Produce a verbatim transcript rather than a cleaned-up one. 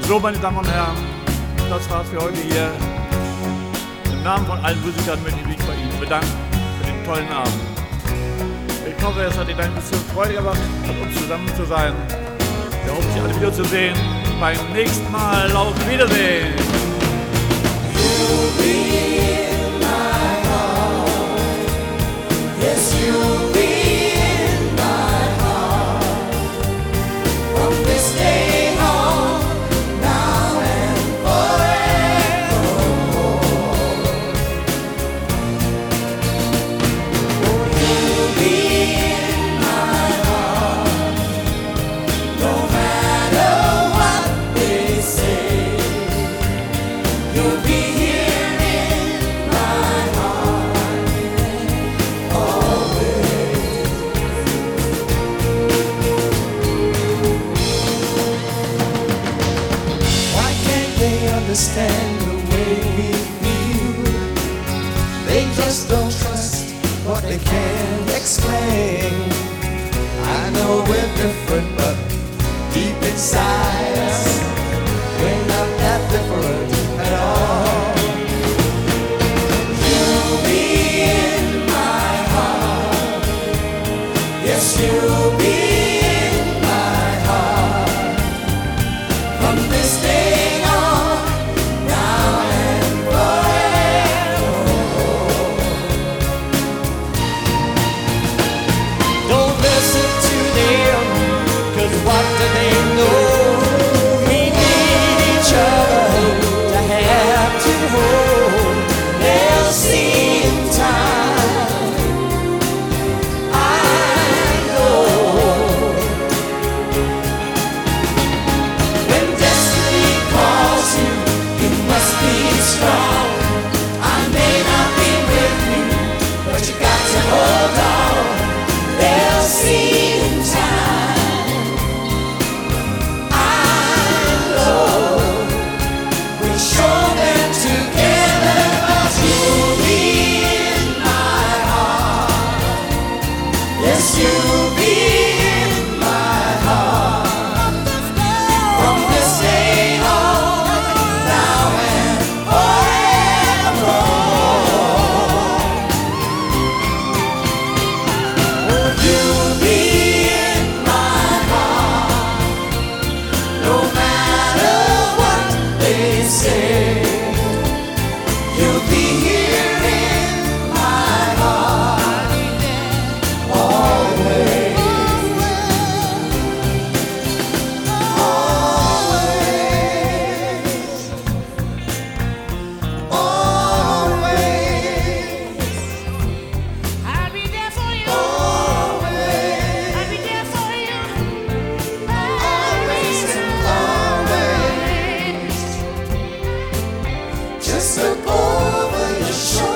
So, meine Damen und Herren, das war's für heute hier. Im Namen von allen Musikern möchte ich mich bei Ihnen bedanken für den tollen Abend. Ich hoffe, es hat Ihnen ein bisschen Freude gemacht, mit uns zusammen zu sein. Wir hoffen, Sie alle wiederzusehen. Beim nächsten Mal auf Wiedersehen. You'll be in my heart. Yes, you'll be in my heart. From this day on, now and forevermore. Oh, you'll be in my heart. No matter what they say, you'll be here in my heart always. Why can't they understand the way we feel? They just don't trust what they can't explain. I know we're different, but deep inside us, we're not that different at all. You'll be in my heart. Yes, you'll be in my heart. From this day on, now and forevermore. Don't listen to them, 'cause what do they know? We need each other to have to hold. They'll see in time, I know. When destiny calls you, you must be strong. I may not be with you, but you got to hold on. They'll see in time, I know. We'll show them together, 'cause you'll be in my heart. Yes, you'll be in my heart. From this day on, now and forevermore. Oh, you'll be in my heart. No matter what they say, you'll be here in my heart always. Always. Always. I'll be there for you. Always. I'll be there for you. Always and always. Just look over your shoulder.